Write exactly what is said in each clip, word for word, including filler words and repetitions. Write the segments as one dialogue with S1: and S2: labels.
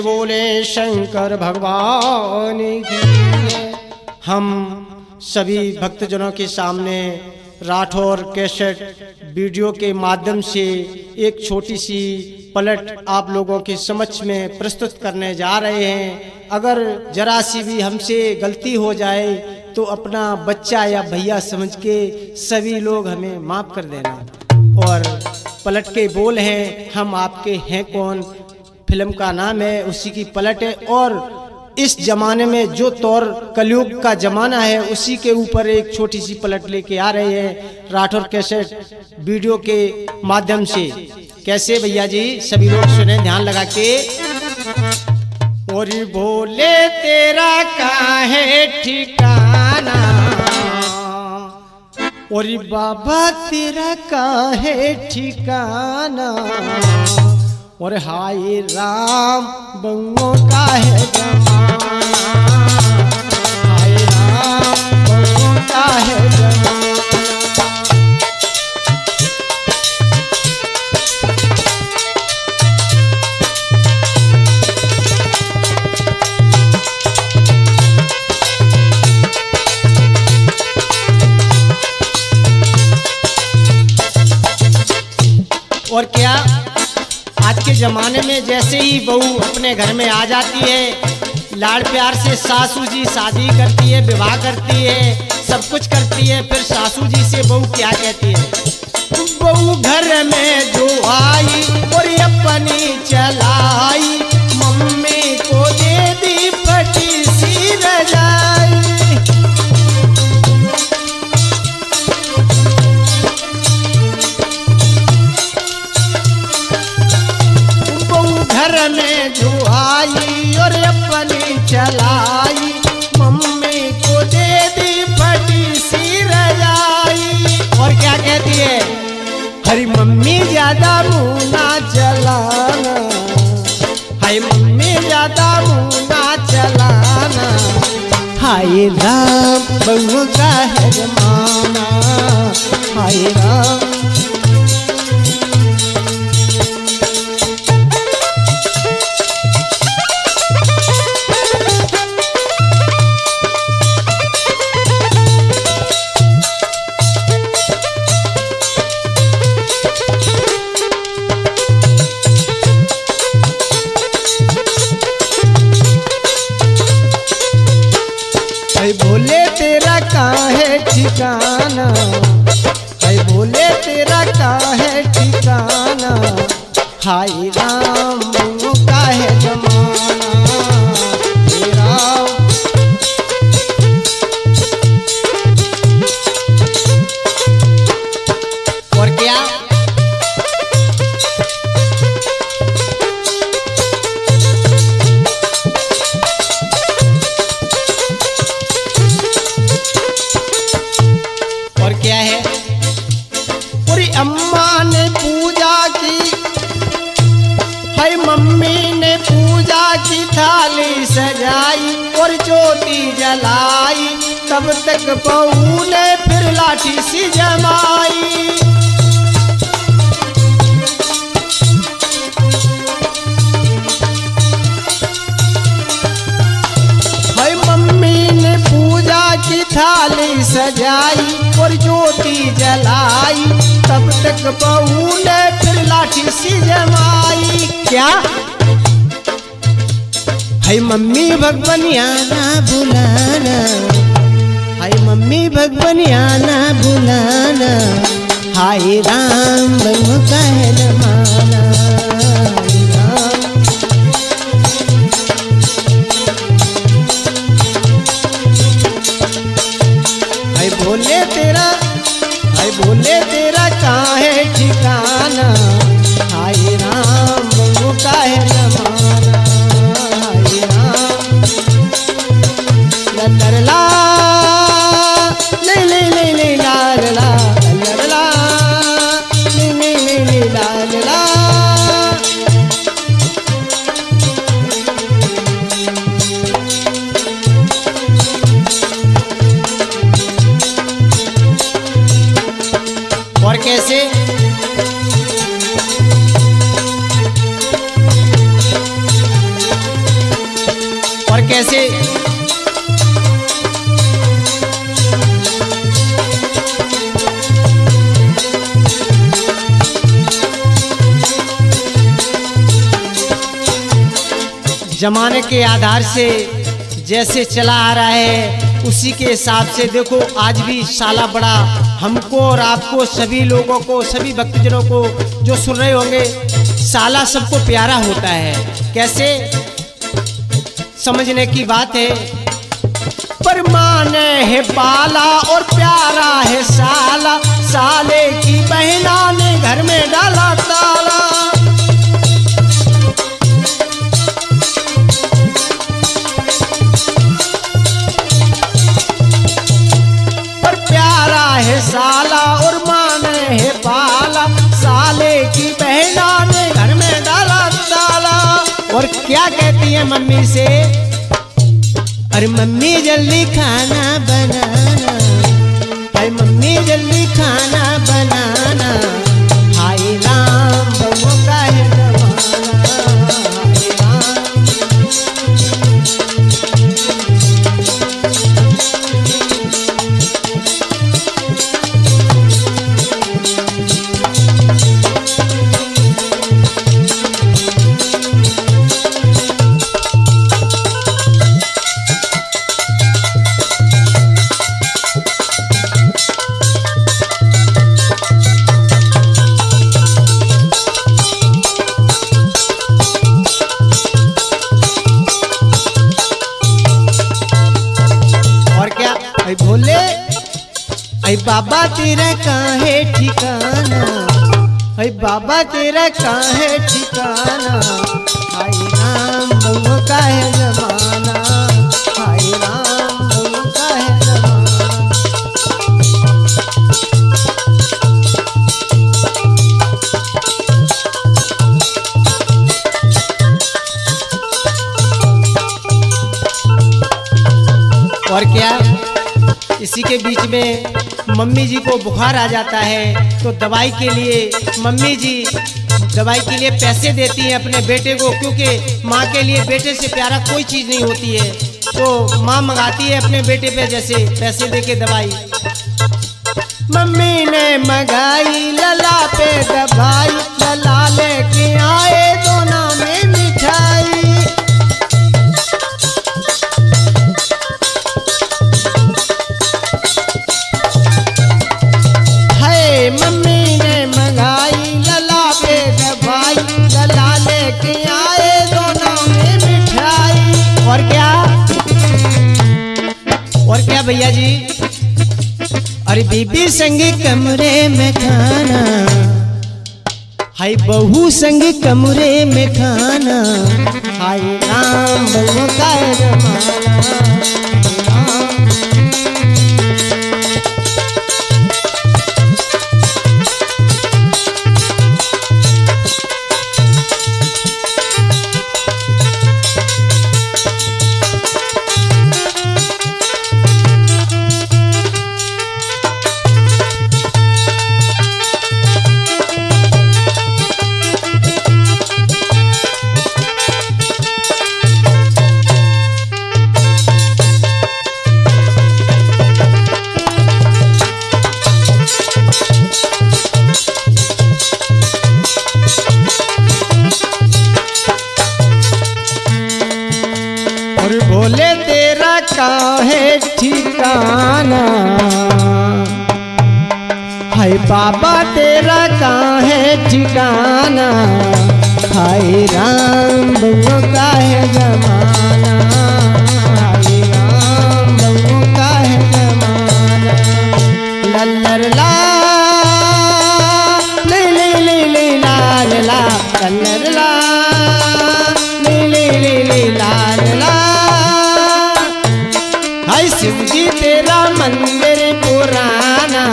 S1: बोले शंकर भगवान की। हम सभी भक्तजनों के सामने राठौर कैसेट वीडियो के माध्यम से एक छोटी सी पलट आप लोगों के समक्ष में प्रस्तुत करने जा रहे हैं। अगर जरा सी भी हमसे गलती हो जाए तो अपना बच्चा या भैया समझ के सभी लोग हमें माफ़ कर देना। और पलट के बोल हैं हम आपके हैं कौन, फिल्म का नाम है, उसी की पलट है। और इस जमाने में जो तौर कलयुग का जमाना है उसी के ऊपर एक छोटी सी पलट लेके आ रहे हैं राठौर कैसेट वीडियो के माध्यम से। कैसे भैया जी, सभी लोग सुने ध्यान लगा के। और बोले तेरा काहे ठिकाना, और बाबा तेरा काहे ठिकाना, और हाय राम बंगों का है जमाना, हाय राम बंगों का है जमाना। और क्या आज के ज़माने में जैसे ही बहू अपने घर में आ जाती है, लाड़ प्यार से सासू जी शादी करती है, विवाह करती है, सब कुछ करती है, फिर सासू जी से बहू क्या कहती है? बहू घर में जो आई और अपनी चलाई, मम्मी को दे दी फटी सी रजाई। घर में जो आई और अपनी चलाई, मम्मी को दे दी फटी सी रजाई। और क्या कहती है? हरी मम्मी ज्यादा मुँह ना चलाना, हाय मम्मी ज्यादा मुँह ना चलाना, हाय राम बहू का है जमाना, हाय राम। बोले तेरा काहे ठिकाना, हाय बोले तेरा काहे ठिकाना, हाय राम बंगों का है जमाना, हाय राम। और क्या? क्या है? पूरी अम्मा ने पूजा की, हाय मम्मी ने पूजा की थाली सजाई और ज्योति जलाई, तब तक बहू ने फिर लाठी सी जमाई। हाय मम्मी ने पूजा की थाली सजाई और ज्योति जलाई, तब तक बहू ने फिर लाठी सी जमाई। क्या? हाय मम्मी भगवनिया ना बुलाना, हाय मम्मी भगवनिया ना बुलाना, हाय राम बंगों का है जमाना, हाय राम। हाय बोले तेरा, हाय बोले तेरा काहे ठिकाना, हाय राम बंगों का है जमाना, हाय राम। लल्ला ले ले ले ले ला ला, लल्ला ले ले ले ले ला ला। और कैसे जमाने के आधार से जैसे चला आ रहा है उसी के हिसाब से देखो आज भी साला बड़ा हमको और आपको सभी लोगों को सभी भक्तजनों को जो सुन रहे होंगे साला सबको प्यारा होता है। कैसे समझने की बात है। पर माने है बाला और प्यारा है साला, साले की बहना ने घर में डाला ताला। है साला और माने है बाला, साले की बहना ने घर में डाला ताला। और क्या कहती है मम्मी से, अरे मम्मी जल्दी खाना बनाना, अरे मम्मी जल्दी खाना बनाना, हाय राम बहू का है जमाना, हाय राम। भोले ऐ बाबा तेरा काहे ठिकाना, ऐ बाबा तेरा काहे ठिकाना, हाय राम बहू का है जमाना, हाय राम बहू का है जमाना। और क्या इसी के बीच में मम्मी जी को बुखार आ जाता है तो दवाई के लिए मम्मी जी दवाई के लिए पैसे देती हैं अपने बेटे को, क्योंकि माँ के लिए बेटे से प्यारा कोई चीज़ नहीं होती है। तो माँ मंगाती है अपने बेटे पे जैसे पैसे देके दवाई। मम्मी ने मंगाई लला पे दवाई, लला लेके आए दोना में मिठाई। मम्मी ने मंगाई लला पे दवाई, लला लेके आए दोनों में मिठाई। और क्या और क्या भैया जी, अरे बीबी संग कमरे में खाना, हाय बहू संग कमरे में खाना, हाय राम बहू का जमाना। भोले तेरा काहे ठिकाना, हाय बाबा तेरा काहे ठिकाना, हाय राम बहू का है जमाना, हाय राम बहू का है जमाना। लल्लर ला ले ले ले ले ला ला, लल्लर ला ले ले ले ले ला ला। हाय शिव जी तेरा मंदिर पुराना,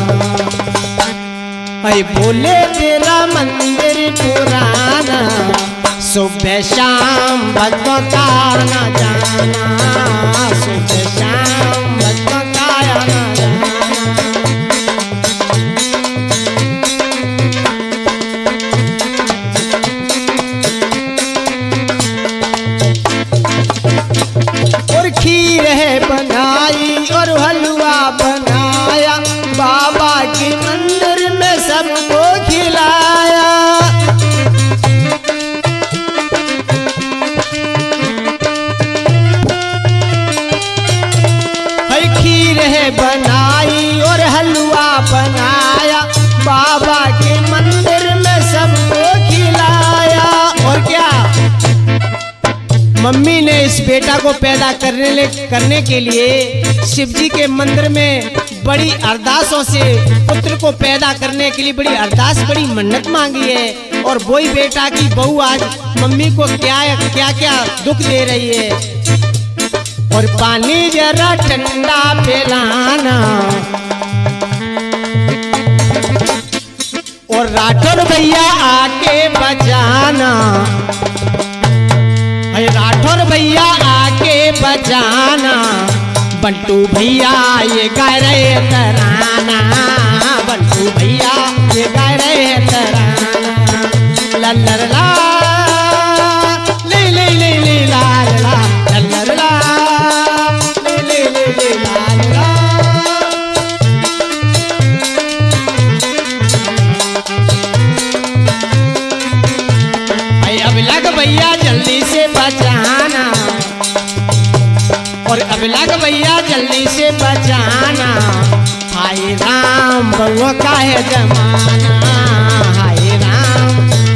S1: हाय भोले तेरा मंदिर पुराना, सुबह शाम भक्तों का आना जाना, सुबह शाम भक्तों का आना जाना। मम्मी ने इस बेटा को पैदा करने ले, करने के लिए शिव जी के मंदिर में बड़ी अरदासों से पुत्र को पैदा करने के लिए बड़ी अरदास बड़ी मन्नत मांगी है। और वही बेटा की बहू आज मम्मी को क्या क्या क्या दुख दे रही है। और पानी जरा ठंडा पिलाना और राठौर भैया आके बचाना, राठौर भैया आके बचाना, बंटू भैया ये गा रहे तराना, बंटू भैया ये गा रहे तराना, लल्लर ला ले ले ले ले ला ला, लल्लर ला ले ले ले ले ला ला। अब लग भैया जल्दी से बचाना और अब लग भैया जल्दी से बचाना, हाय राम बउआ का है जमाना, हाय राम।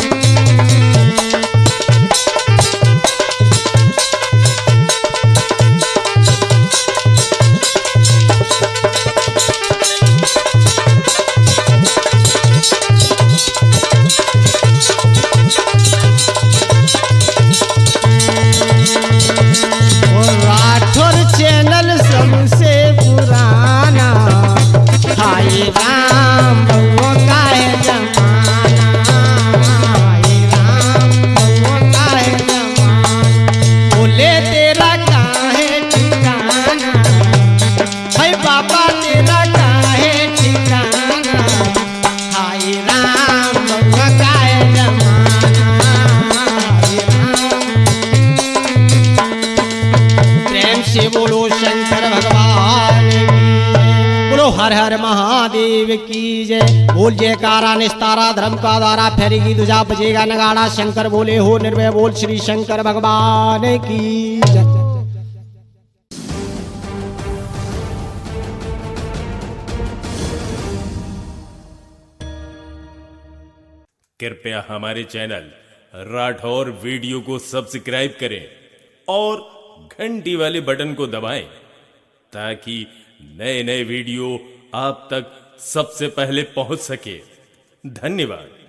S1: राठौर चैनल सबसे पुराना, हाय राम बउआ का है जमाना, हाय राम बउआ का है जमाना, बोले तेरा काहे ठिकाना, हाय बाबा तेरा काहे ठिकाना, हाय राम बउआ का है जमाना, हाय राम। प्रेम से बोलो शंकर भगवान की, बोलो हर हर महादेव की जय। बोल जयकारा निस्तारा धर्म का दारा फेरेगी तुझा बजेगा नगाड़ा, शंकर बोले हो निर्भय बोल श्री शंकर भगवान की जय।
S2: कृपया हमारे चैनल राठौर वीडियो को सब्सक्राइब करें और घंटी वाले बटन को दबाएं ताकि नए नए वीडियो आप तक सबसे पहले पहुंच सके। धन्यवाद।